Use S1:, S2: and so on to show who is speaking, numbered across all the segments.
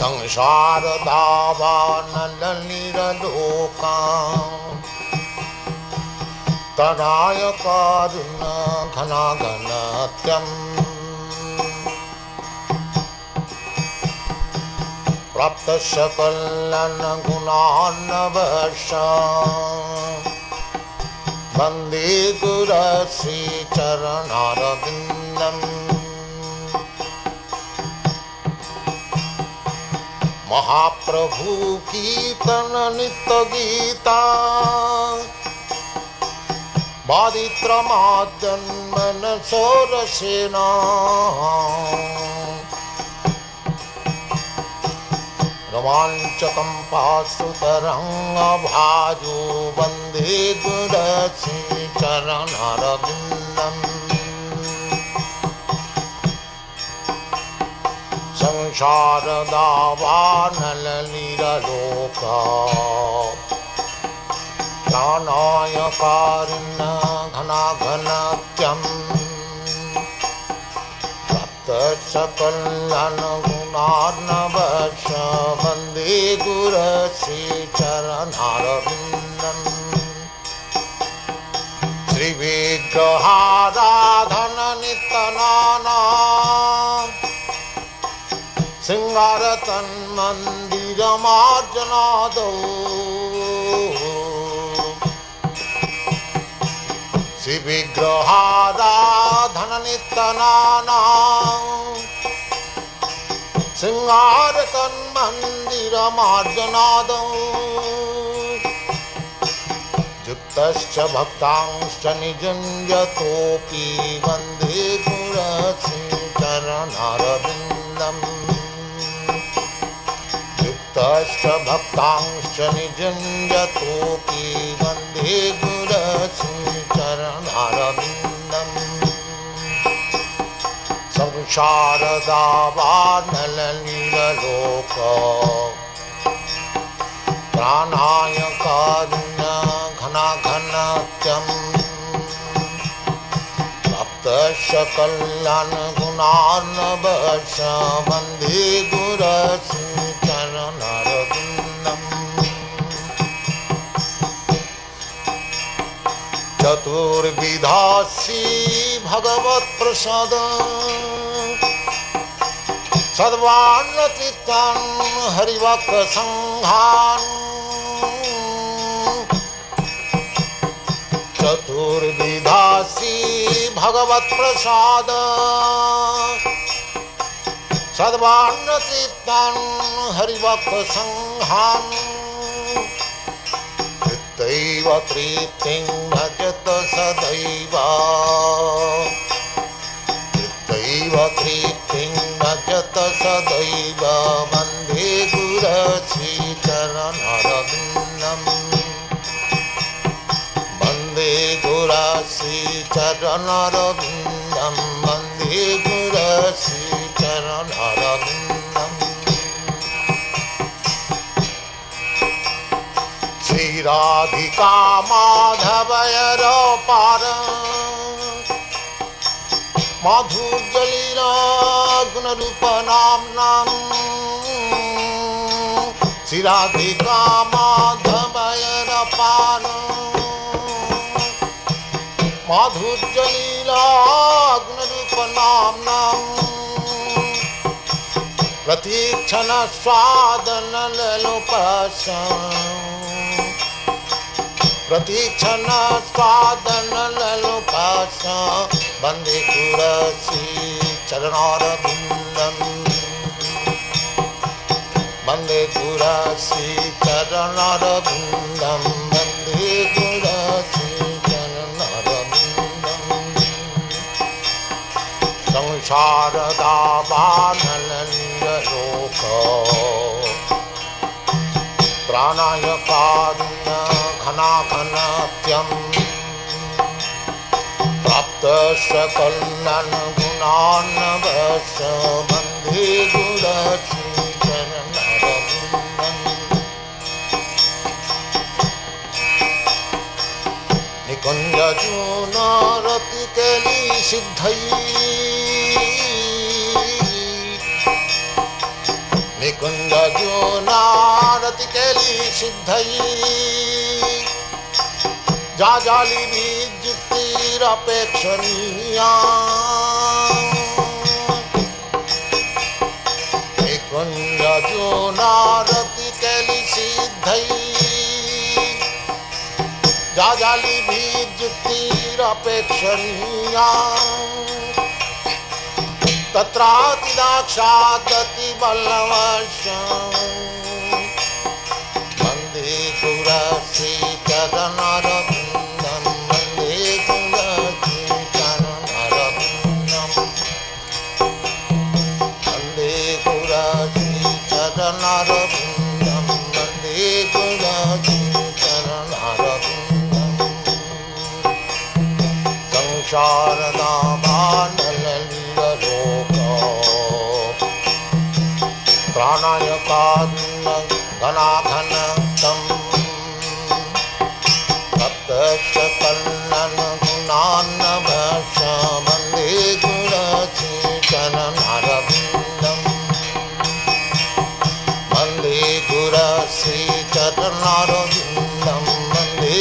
S1: संसार दावानलनिरलोका तराय कारुण्य घनाघनत्यम् प्राप्त सकलन गुणान्नवश वन्दे गुरश्री चरणारविन्दम् महाप्रभु कीर्तन नित्य गीता बादित्रमाद्यन्मन सोरसेना रोमाञ्चकं पाशुतरङ्गभाजो वन्दे गुरश्री चरणारविन्दम् संसार दावानलनिरलोका प्राणाय कारुण्य घनाघनत्यम् प्राप्त सकलन गुणार्णवश वन्दे गुरश्री चरणारविन्दम् श्रीविग्रहाराधन नित्यनाना सिंगार तन्मन्दिरमार्जनादौ श्रीविग्रहाराधन नित्यनाना सिंगार तन्मन्दिरमार्जनादौ युक्तश्च भक्तांश्च निजुञ्जतोऽपि वन्दे गुरश्री चरणारविन्दम् युक्तश्च भक्तांश्च निजुञ्जतोऽपि वन्दे गुरश्री चरणारविन्दम् संसार दावानलनिरलोका प्राणाय कारुण्य घनाघनत्यम् प्राप्त सकलन गुणार्णवश वन्दे गुरश्री चरणारविन्दम् चतुर्विधासी भगवत्प्रसाद सद्वान्नचित्तं हरिवक्रसंहान् चतुर्विधासी भगवत्प्रसाद सद्वान्नचित्तं हरिवक्रसंहान् तृप्तैव तृप्तिं भजत सदैव तृप्तैव तृप्तिं भजत सदैव वन्दे गुरश्री चरणारविन्दम् वन्दे गुरश्री चरणारविन्दम् वन्दे गुरश्री चरणारविन्दम् श्रीराधिका माधवयरपार माधुर्यलीला गुणरूपनाम्नाम् श्रीराधिका माधवयरपार माधुर्यलीला गुणरूपनाम्नाम् प्रतीक्षण स्वादनलोपश प्रतीक्षण स्वादनलोपश वन्दे गुरश्री चरणारविन्दम् वन्दे गुरश्री चरणारविन्दम् वन्दे गुरश्री चरणारविन्दम् संसार दावानलनिरलोका प्राणाय कारुण्य घनाघनत्यम् प्राप्त सकलन गुणार्णवश वन्दे गुरश्री चरणारविन्दम् निकुञ्जजून रतिकेली सिद्धै कुंज जोनारति केली सिद्धई जाजाली भी जुक्तिरपेक्षणीया कुंज जोनारति केली सिद्धई जाजाली भी जुक्तिरपेक्षणीया तत्रातिदाक्षादति बल्लवश्यं वन्दे गुरश्रीचरणरविन्दं वन्दे गुरश्रीचरणरविन्दं वन्दे गुरश्रीचरणरविन्दं वन्दे गुरश्रीचरणरविन्दं प्राणायकान्न घनाघनतं सप्तशकलन् गुणान्नवश वन्दे गुरश्रीचरणरविन्दं वन्दे गुरश्रीचरणरविन्दं वन्दे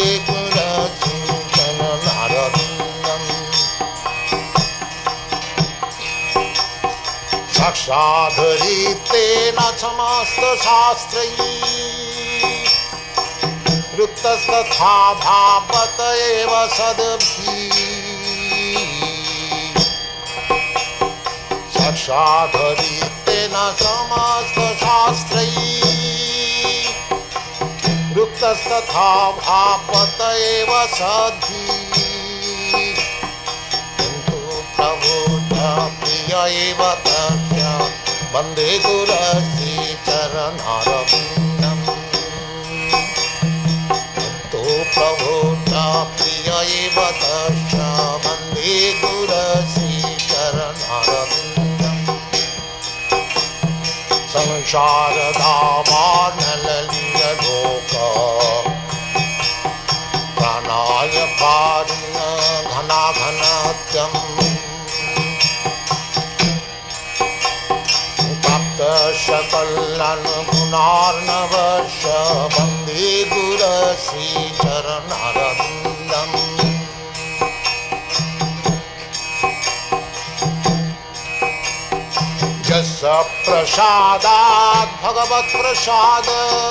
S1: गुरश्रीचरणरविन्दं साक्षाधरितेन समस्तशास्त्रैः युक्तस्तथा भावत एव सद्भिः साक्षाधरितेन समस्तशास्त्रैः युक्तस्तथा भावत एव सद्भिः प्रभु प्रिय एव तस्य वन्दे गुरश्रीचरणरविन्दं तो प्रभु प्रिय एव तस्य वन्दे गुरश्रीचरणरविन्दं संसारदावार्णललितलोक प्राणायकारुण्य घनाघनत्यं सकलन गुणार्णवश वन्दे गुरश्रीचरणरविन्दं यस्य प्रसादात् भगवत्प्रसाद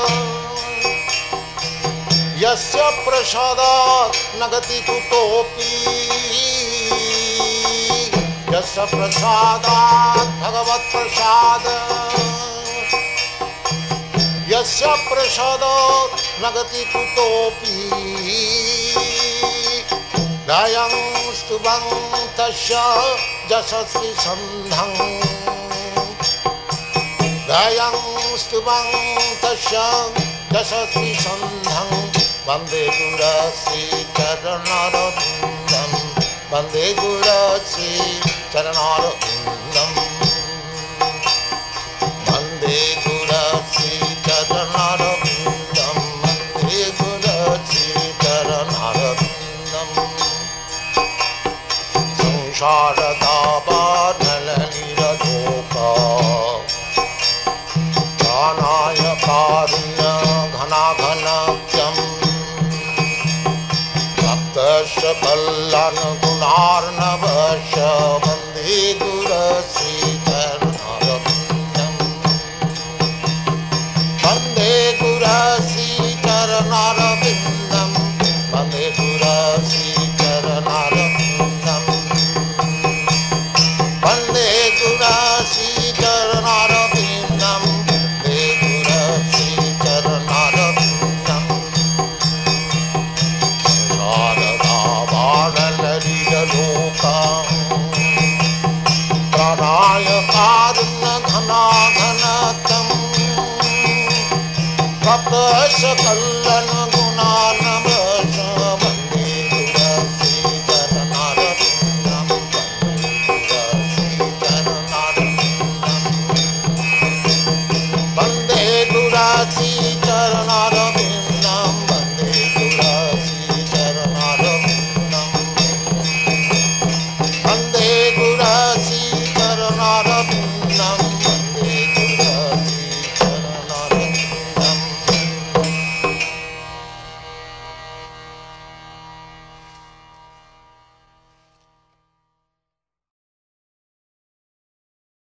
S1: यस्य प्रसादात् न गति कुतोऽपि यस्य प्रसादात् भगवत्प्रसाद यस्य प्रसादात् न गति कुतोऽपि गायं स्तुवं तस्य यशस्वी सन्धं गायं स्तुवं तस्य यशस्वी सन्धं वन्दे गुरश्रीचरणरविन्दं वन्दे गुरश्रीचरणरविन्दं वन्दे गुरश्रीचरणरविन्दं वन्दे गुरश्रीचरणरविन्दं संसारदावार्णललितलोक प्राणायकारुण्य घनाघनत्यं सकलन गुणार्णवश वन्दे गुरश्रीचरणरविन्दं वन्दे गुरश्रीचरणरविन्दं वन्दे गुरश्रीचरणरविन्दं वन्दे गुरश्रीचरणरविन्दं वन्दे गुरश्रीचरणरविन्दं प्राणायकारुण्य घनाघनतं सप्तशकल